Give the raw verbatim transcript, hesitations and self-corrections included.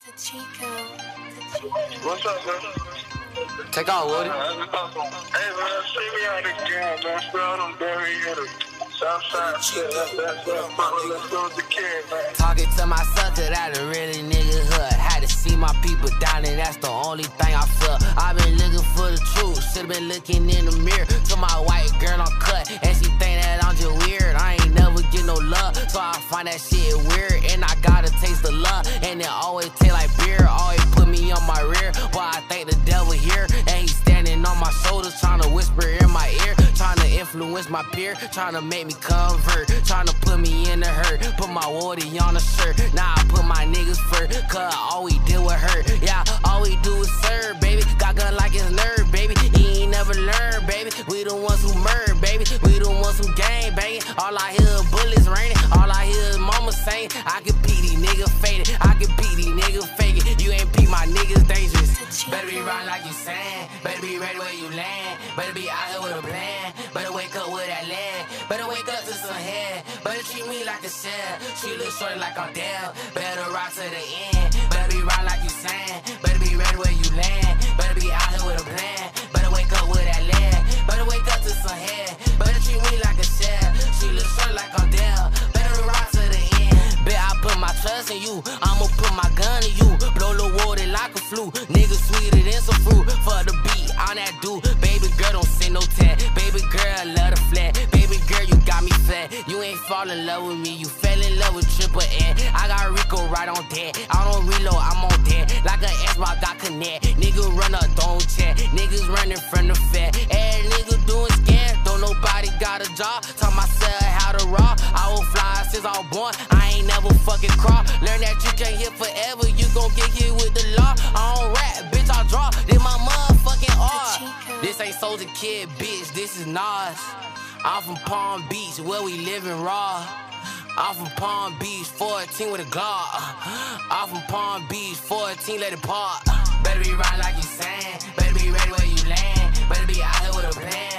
What's up, bro? Take out, Woody. Hey, man, see me out again, man. Spell them Barry hitter. Southside shit, that's that's that. Let's go with the kid, man. Talking to myself that I the really nigga hood. Had to see my people down, and that's the only thing I feel. I been looking for the truth, should've been looking in the mirror. To my white girl I'm cut, and she think that I'm just weird. I ain't never get no love, so I find that shit weird. And I gotta taste the love, and it always taste like beer. Always put me on my rear, but I think the devil here, and he's standing on my shoulders, trying to whisper in my ear, trying to influence my peer, trying to make me convert, trying to put me in the hurt. Put my Woody on a shirt, now I put my niggas first, cause all we did was hurt. Yeah, all we do is serve, baby. Got gun like it's nerve, baby. He ain't never learned, baby. We the ones who murder, baby. We the ones who gang banging. All I hear is bullets raining. All I hear is mama saying, I can beat these niggas faded. I can beat these niggas faking. You ain't beat my niggas dangerous. Better be riding like you saying. Better be ready where you land. Better be out here with a plan. Better wake up with that land. Better wake up to some head. Better treat me like a shell. She look short like I'm down. Better ride to the end. Better be riding like you saying. Better be ready where you land. Better be out here with a plan. Better wake up with that land. Better wake up to some head. Better treat me like a shell. She look short like I'm down. Better ride to the end. Bet I put my trust in you. I'ma put my gun in you. Blow the water like a flu. Niggas sweeter than some fruit. For the beat on that dude. Baby girl don't send no tat. Baby girl love the flat. Baby girl you got me fat. You ain't fall in love with me. You fell in love with Triple N. I got Rico right on that. I don't reload, I'm on that. Like an Xbox got connect. Nigga run up, don't chat. Niggas running from the fat. Ass nigga doing scams. Don't nobody got a job. Taught myself how to rock. I will fly since I was born. I ain't never fucking crawl. Learn that you can't hit forever. You gon' get hit with the law. I don't rap, bitch, I draw. This my motherfucking art. This ain't Soulja Kid, bitch. This is Nas. I'm from Palm Beach, where we livin' raw. I'm from Palm Beach, fourteen with a Glock. I'm from Palm Beach, fourteen, let it part. Better be riding like you saying. Better be ready where you land. Better be out here with a plan.